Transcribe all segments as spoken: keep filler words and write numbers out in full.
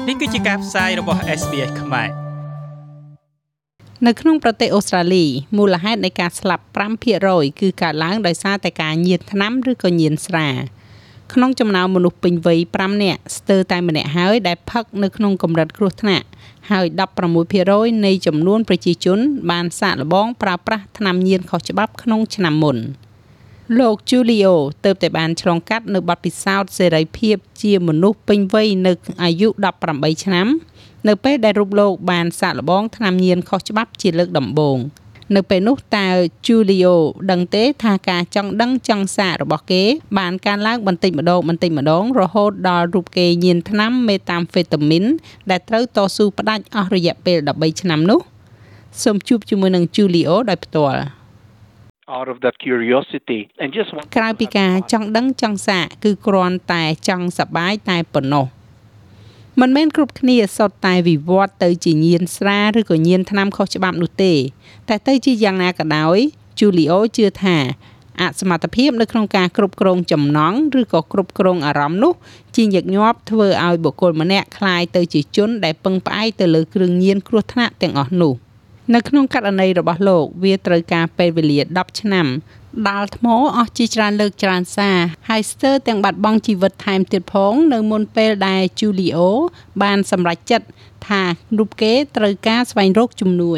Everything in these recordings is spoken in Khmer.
នេះគឺជាការផ្សាយរបស់ เอส บี เอส ខ្មែរនៅក្នុងប្រទេសអូស្ត្រាលីមូលហេតុនៃការស្លាប់ five percent គឺកើតឡើងដោយសារតែការញៀនថ្នាំឬក៏ញៀនស្រាក្នុងចំណោមមនុស្សពេញវ័យfiveនាក់ស្ទើរតែម្នាក់ហើយដែលផឹកនៅក្នុងកម្រិតគ្រោះថ្នាក់ហើយsixteen percent នៃចំនួនប្រជាជនបានសាកល្បងប្រើប្រាស់ថ្នាំញៀនខុសច្បាប់ក្នុងឆ្នាំមុនលោក Julio ទើបតែបានឆ្លងកាត់នៅបទពិសោធន៍សេរីភាពជាមនុស្សពេញវ័យនៅអាយុeighteenឆ្នាំនៅពេលដែលរូបលោកបានសាកល្បងថ្នាំញៀនខុសច្បាប់ជាលើកដំបូងនៅពេលនោះតើ Julio ដឹងទេថាការចង់ដឹងចង់សាករបស់គេបានកើនឡើងបន្តិចម្ដងបន្តិចម្ដងរហូតដល់រូបគេញៀនថ្នាំ Methamphetamine ដែលត្រូវតស៊ូផ្ដាច់អស់រយៈពេលthirteenឆ្នាំនោះសូមជួបជាមួយនឹង Julio ដោយផ្ទាល់ out of that curiosity and just want ក្រៅពីការចង់ដឹងចង់សាកគឺគ្រាន់តែចង់សប្បាយតែប៉ុណ្ណោះមិនមែនគ្រប់គ្នាសុទ្ធតែវិវត្តទៅជាញៀនស្រាឬក៏ញៀនថ្នាំខុសច្បាប់នោះទេតែទៅជាយ៉ាងណាក៏ដោយ Julio ជឿថាអសមត្ថភាពនៅក្នុងការគ្រប់គ្រងចំណង់ឬក៏គ្រប់គ្រងអារម្មណ៍នោះជាញឹកញាប់ធ្វើឲ្យបុគ្គលម្នាក់ក្លាយទៅជាជនដែលពឹងផ្អែកទៅលើគ្រឿងញៀនគ្រោះថ្នាក់ទាំងអស់នោះនៅក្នុងករណីរបស់លោកវាត្រូវការពេលវេលាtenឆ្នាំដាល់ថ្មអស់ជាច្រើនលើកច្រើនសារហើយស្ទើរទាំងបាត់បង់ជីវិតថែមទៀតផងនៅមុនពេលដែល Julio បានសម្រេចចិត្តថារូបគេត្រូវការស្វែងរកជំនួយ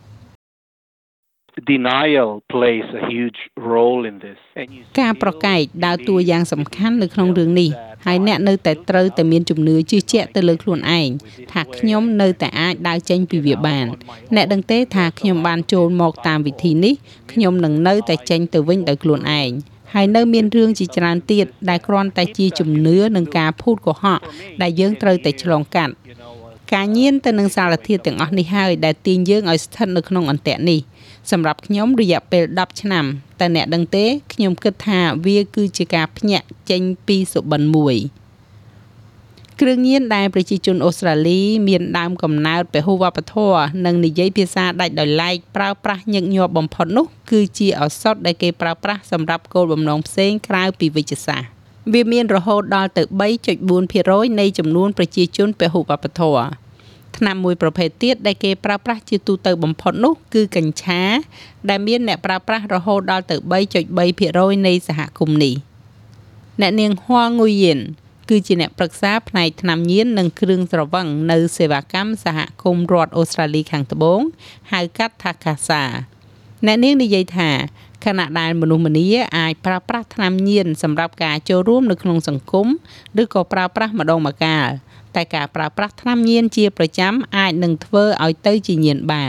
Denial plays a huge role in this ការប្រកែកដើរតួយ៉ាងសំខាន់នៅក្នុងរឿងនេះហើយអ្នកនៅតែត្រូវតែមានជំនឿជឿជាក់ទៅលើខ្លួនឯងថាខ្ញុំនៅតែអាចដើរចេញពីវាបានអ្នកដឹងទេថាខ្ញុំបានចូលមកតាមវិធីនេះខ្ញុំនឹងនៅតែចេញទៅវិញដោយខ្លួនឯងហើយនៅមានរឿងជាច្រើនទៀតដែលគ្រាន់តែជាជំនឿនិងការភូតកុហកដែលយើងត្រូវតែឆ្លងកាត់ការញៀនទៅនឹងសារធាតុទាំងអស់នេះហើយដែលទាញយើងឲ្យស្ថិតនៅក្នុងអន្ទាក់នេះសម្រាប់ខ្ញុំរយៈពេលtenឆ្នាំតែអ្នកដឹងទេខ្ញុំគិតថាវាគឺជាការភ្ញាក់ចេញពីសុបិនមួយគ្រឿងញៀនដែលប្រជាជនអូស្ត្រាលីមានដើមកំណើតពហុវប្បធម៌និងនិយាយភាសាដាច់ដោយឡែកប្រើប្រាស់ញឹកញាប់បំផុតនោះគឺជាឱសថដែលគេប្រើប្រាស់សម្រាប់គោលបំណងផ្សេងក្រៅពីវិជ្ជសាស្ត្រវាមានរហូតដល់ទៅthree point four percent នៃចំនួនប្រជាជនពហុវប្បធម៌ថ្នាំមួយប្រភេទទៀតដែលគេប្រើប្រាស់ជាទូទៅបំផុតនោះគឺកញ្ឆាដែលមានអ្នកប្រើប្រាស់រហូតដល់ទៅthree point three percent នៃសហគមន៍នេះអ្នកនាង Hua Nguyen គឺជាអ្នកប្រឹក្សាផ្នែកថ្នាំញៀននិងគ្រឿងស្រវឹងនៅសេវាកម្មសហគមន៍រដ្ឋអូស្ត្រាលីខាងត្បូងហៅកាត់ថា CASA អ្នកនាងនិយាយថាខណៈដែលមនុស្សម្នាអាចប្រើប្រាស់ថ្នាំញៀនសម្រាប់ការចូលរួមនៅក្នុងសង្គមឬក៏ប្រើប្រាស់ម្ដងម្កាលតែការប្រើប្រាស់ថ្នាំញៀនជាប្រចាំអាចនឹងធ្វើឲ្យទៅជាញៀនបាន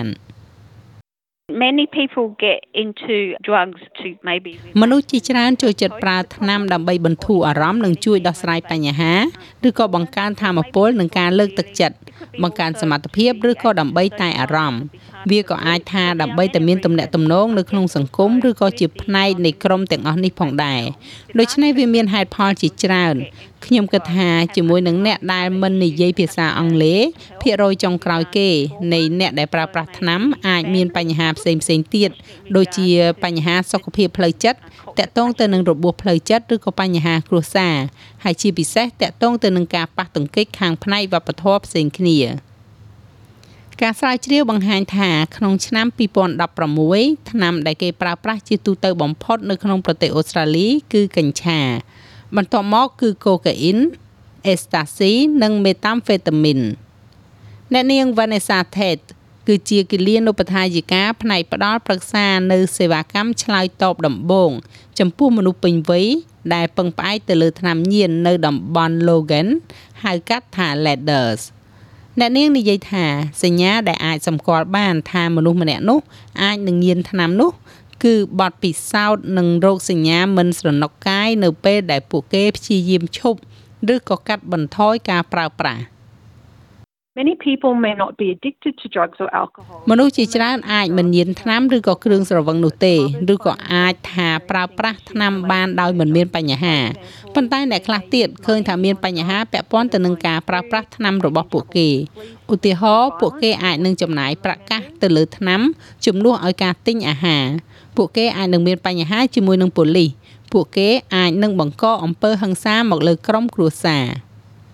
Many people get into drugs to maybe មនុស្សជាច្រើនចូលចិត្តប្រើថ្នាំដើម្បីបន្ធូរអារម្មណ៍និងជួយដោះស្រាយបញ្ហាឬក៏បង្កើនថាមពលនិងការលើកទឹកចិត្តបង្កើនសមត្ថភាពឬក៏ដើម្បីតែអារម្មណ៍វាក៏អាចថាដើម្បីតែមានទំនាក់ទំនងនៅក្នុងសង្គមឬក៏ជាផ្នែកនៃក្រុមទាំងអស់នេះផងដែរដូច្នេះវាមានហេតុផលជាច្រើនខ្ញុំគិតថាជាមួយនឹងអ្នកដែលមិននិយាយភាសាអង់គ្លេសភាគរយចុងក្រោយគេនៃអ្នកដែលប្រើប្រាស់ថ្នាំអាចមានបញ្ហាផ្សេងផ្សេងទៀតដូចជាបញ្ហាសុខភាពផ្លូវចិត្តតាក់ទងទៅនឹងរបួសផ្លូវចិត្តឬក៏បញ្ហាគ្រួសារហើយជាពិសេសតាក់ទងទៅនឹងការប៉ះទង្គិចខាងផ្នែកវប្បធម៌ផ្សេងគ្នាការស្រាវជ្រាវបង្ហាញថាក្នុងឆ្នាំtwenty sixteenថ្នាំដែលគេប្រើប្រាស់ជាទូទៅបំផុតនៅក្នុងប្រទេសអូស្ត្រាលីគឺកញ្ឆាបន្ទាប់មកគឺកូកាអ៊ីន អេស្តាស៊ី និង Methamphetamine អ្នកនាង Vanessa Tate គឺជាគិលានុបដ្ឋាយិកាផ្នែកផ្ដល់ប្រឹក្សានៅសេវាកម្មឆ្លើយតបដំបូងចំពោះមនុស្សពេញវ័យដែលពឹងផ្អែកទៅលើថ្នាំញៀននៅតំបន់ Logan ហៅកាត់ថា Leaders អ្នកនាងនិយាយថាសញ្ញាដែលអាចសម្គាល់បានថាមនុស្សម្នាក់នោះអាចនឹងញៀនថ្នាំនោះគឺបទពិសោធន៍និងរោគសញ្ញាមិនស្រណុកកាយនៅពេលដែលពួកគេព្យាយាមឈប់ឬក៏កាត់បន្ថយការប្រើប្រាស់ Many people may not be addicted to drugs or alcohol មនុស្សជាច្រើនអាចមិនញៀនថ្នាំឬក៏គ្រឿងស្រវឹងនោះទេឬក៏អាចថាប្រើប្រាស់ថ្នាំបានដោយមិនមានបញ្ហាប៉ុន្តែអ្នកខ្លះទៀតឃើញថាមានបញ្ហាពាក់ព័ន្ធទៅនឹងការប្រើប្រាស់ថ្នាំរបស់ពួកគេឧទាហរណ៍ពួកគេអាចនឹងចំណាយប្រាក់កាសទៅលើថ្នាំជំនួសឲ្យការទិញអាហារពួកគេអាចនឹងមានបញ្ហាជាមួយនឹងប៉ូលីសពួកគេអាចនឹងបង្កអំពើហិង្សាមកលើក្រុមគ្រួសារ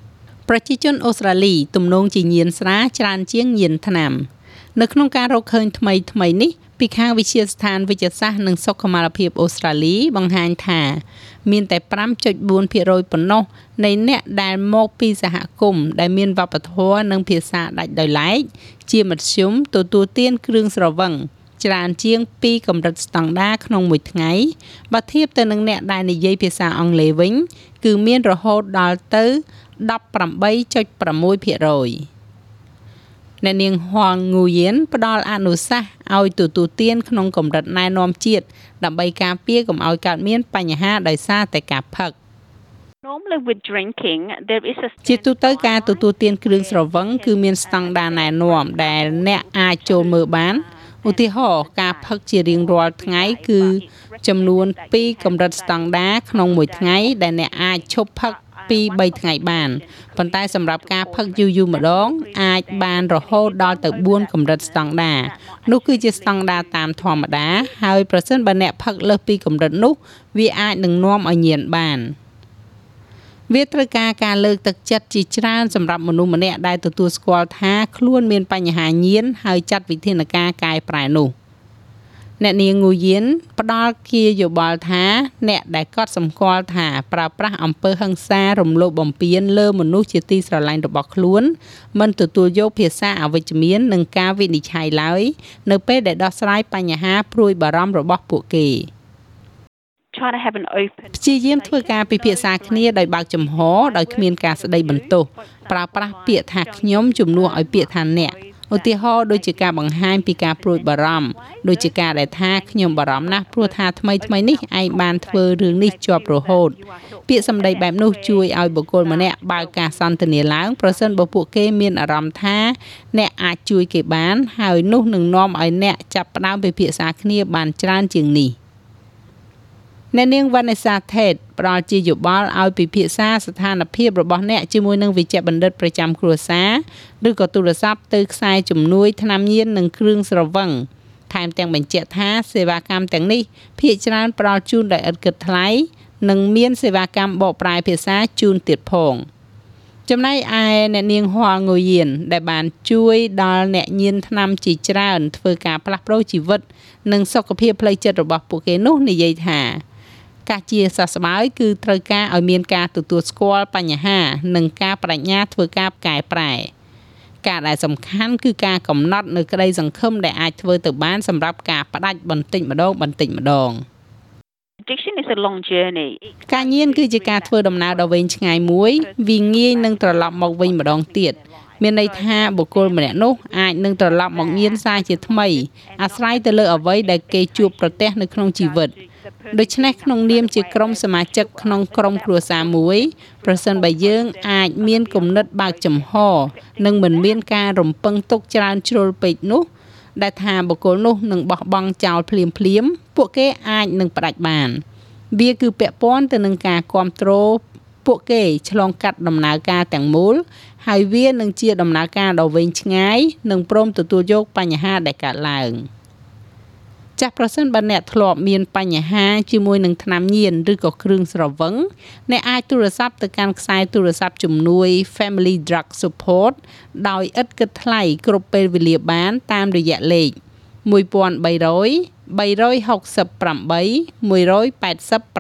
ប្រជាជនអូស្ត្រាលីទំនងជាញៀនស្រាច្រើនជាងញៀនថ្នាំនៅក្នុងការរកឃើញថ្មីថ្មីនេះពីខាងវិទ្យាស្ថានវិទ្យាសាស្ត្រនិងសុខុមាលភាពអូស្ត្រាលីបង្ហាញថាមានតែ five point four percent ប៉ុណ្ណោះនៃអ្នកដែលមកពីសហគមន៍ដែលមានវប្បធម៌និងភាសាដាច់ដោយឡែកជាមធ្យមទទួលទានគ្រឿងស្រវឹងច្រើនជាងពីកម្រិតស្តង់ដារក្នុងមួយថ្ងៃបើធៀបទៅនឹងអ្នកដែលនិយាយភាសាអង់គ្លេសវិញគឺមានរហូតដល់ទៅeighteen point six percent អ្នកនាងហួងងូយៀនផ្ដល់អនុសាសន៍ឲ្យទទួលទានក្នុងកម្រិតណែនាំជាតិដើម្បីការពារកុំឲ្យកើតមានបញ្ហាដោយសារតែការផឹក Normally with drinking there is a ជាទូទៅការទទួលទានគ្រឿងស្រវឹងគឺមានស្តង់ដារណែនាំដែលអ្នកអាចចូលមើលបានឧទាហរណ៍ការផឹកជារៀងរាល់ថ្ងៃគឺចំនួនtwoកម្រិតស្តង់ដារក្នុងមួយថ្ងៃដែលអ្នកអាចឈប់ផឹកtwo to threeថ្ងៃបានប៉ុន្តែសម្រាប់ការផឹកយូរយូរម្ដងអាចបានរហូតដល់ទៅfourកម្រិតស្តង់ដារនោះគឺជាស្តង់ដារតាមធម្មតាហើយប្រសិនបើអ្នកផឹកលើសពីកម្រិតនោះវាអាចនឹងនាំឲ្យញៀនបានវាត្រូវការការលើកទឹកចិត្តជាច្រើនសម្រាប់មនុស្សម្នាក់ដែលទទួលស្គាល់ថាខ្លួនមានបញ្ហាញៀនហើយចាត់វិធានការកែប្រែនោះអ្នកនាងងូយៀនផ្ដល់ជាយោបល់ថាអ្នកដែលកត់សម្គាល់ថាប្រើប្រាស់អំពើហិង្សារំលោភបំពានលើមនុស្សជាទីស្រឡាញ់របស់ខ្លួនមិនទទួលយកភាសាអវិជ្ជមាននិងការវិនិច្ឆ័យឡើយនៅពេលដែលដោះស្រាយបញ្ហាព្រួយបារម្ភរបស់ពួកគេ try to have an open ព្យាយាមធ្វើការពិភាក្សាគ្នាដោយបើកចំហដោយគ្មានការស្ដីបន្ទោសប្រើប្រាស់ពាក្យថាខ្ញុំជំនួសឲ្យពាក្យថាអ្នកឧទាហរណ៍ដូចជាការបង្ហាញពីការព្រួយបារម្ភដូចជាការដែលថាខ្ញុំបារម្ភណាស់ព្រោះថាថ្មីថ្មីនេះឯងបានធ្វើរឿងនេះជាប់រហូតពាក្យសម្ដីបែបនោះជួយឲ្យបុគ្គលម្នាក់បើកការសន្ទនាឡើងប្រសិនបើពួកគេមានអារម្មណ៍ថាអ្នកអាចជួយគេបានហើយនោះនឹងនាំឲ្យអ្នកចាប់ផ្ដើមពិភាក្សាគ្នាបានច្រើនជាងនេះអ្នកនាង Vanessa Tate ផ្ដល់ជាយោបល់ឲ្យពិភាក្សាស្ថានភាពរបស់អ្នកជាមួយនឹងវិជ្ជបណ្ឌិតប្រចាំគ្រួសារឬក៏ទូរស័ព្ទទៅខ្សែជំនួយថ្នាំញៀននិងគ្រឿងស្រវឹងថែមទាំងបញ្ជាក់ថាសេវាកម្មទាំងនេះភាគច្រើនផ្ដល់ជូនដោយឥតគិតថ្លៃនិងមានសេវាកម្មបកប្រែភាសាជូនទៀតផងចំណែកឯអ្នកនាងហួងងូយៀនដែលបានជួយដល់អ្នកញៀនថ្នាំជាច្រើនធ្វើការផ្លាស់ប្ដូរជីវិតនិងសុខភាពផ្លូវចិត្តរបស់ពួកគេនោះនិយាយថាការជាសះស្បើយគឺត្រូវការឲ្យមានការទទួលស្គាល់បញ្ហានិងការបដិញ្ញាធ្វើការកែប្រែការដែលសំខាន់គឺការកំណត់នៅក្តីសង្ឃឹមដែលអាចធ្វើទៅបានសម្រាប់ការផ្ដាច់បន្តិចម្ដងបន្តិចម្ដង addiction is a long journey ការញៀនគឺជាការធ្វើដំណើរដ៏វែងឆ្ងាយមួយវាងាយនឹងត្រឡប់មកវិញម្ដងទៀតមានន័យថាបុគ្គលម្នាក់នោះអាចនឹងត្រឡប់មកញៀនសារជាថ្មីអាស្រ័យទៅលើអ្វីដែលគេជួបប្រទះនៅក្នុងជីវិតដូច្នេះក្នុងនាមជាក្រុមសមាជិកក្នុងក្រុមគ្រួសារមួយប្រសិនបើយើងអាចមានគំនិតបើកចំហនិងមិនមានការរំពឹងទុកច្រើនជ្រុលពេកនោះដែលថាបុគ្គលនោះនឹងបោះបង់ចោលភ្លាមភ្លាមពួកគេអាចនឹងផ្ដាច់បានវាគឺពាក់ព័ន្ធទៅនឹងការគ្រប់គ្រងពួកគេឆ្លងកាត់ដំណើរការទាំងមូលហើយវានឹងជាដំណើរការដ៏វែងឆ្ងាយនិងព្រមទទួលយកបញ្ហាដែលកើតឡើងចាស់ប្រសិនបើអ្នកធ្លាប់មានបញ្ហាជាមួយនឹងថ្នាំញៀនឬក៏គ្រឿងស្រវឹងអ្នកអាចទូរស័ព្ទទៅកាន់ខ្សែទូរស័ព្ទជំនួយ Family Drug Support ដោយឥតគិតថ្លៃគ្រប់ពេលវេលាបានតាមរយៈលេខone three zero three six eight one eight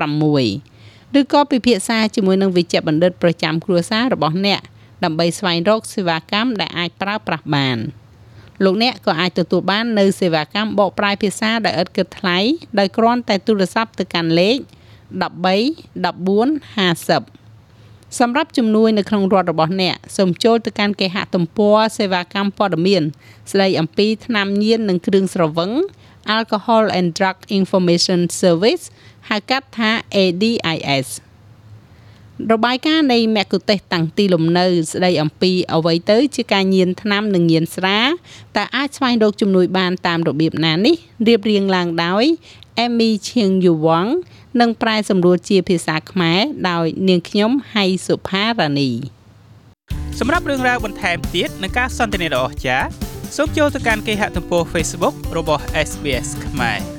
sixឬក៏ពិភាក្សាជាមួយនឹងវិជ្ជបណ្ឌិតប្រចាំគ្រួសាររបស់អ្នកដើម្បីស្វែងរកសេវាកម្មដែលអាចប្រើប្រាស់បានលោកអ្នកក៏អាចទទួលបាននៅសេវាកម្មបកប្រែភាសាដោយឥតគិតថ្លៃដោយគ្រាន់តែទូរស័ព្ទទៅកាន់លេខone three one four five zeroសម្រាប់ជំនួយនៅក្នុងរដ្ឋរបស់អ្នកសូមចូលទៅកាន់គេហទំព័រសេវាកម្មព័ត៌មានស្ដីអំពីថ្នាំញៀននិងគ្រឿងស្រវឹង Alcohol and Drug Information Service ហៅកាត់ថា A D I S របាយការណ៍នៃមគ្គុទ្ទេសក៍តាំងទីលំនៅស្ដីអំពីអ្វីទៅជាការញៀនថ្នាំនិងញៀនស្រាតើអាចស្វែងរកជំនួយបានតាមរបៀបណានេះរៀបរៀងឡើងដោយ Amy Ching Yuwang និងប្រែសម្រួលជាភាសាខ្មែរដោយនាងខ្ញុំហៃសុផារ៉ានីសម្រាប់រឿងរ៉ាវបន្ថែមទៀតនិងការសន្ទនាដ៏អស្ចារ្យសូមចូលទៅកាន់គេហទំព័រ Facebook របស់ S B S ខ្មែរ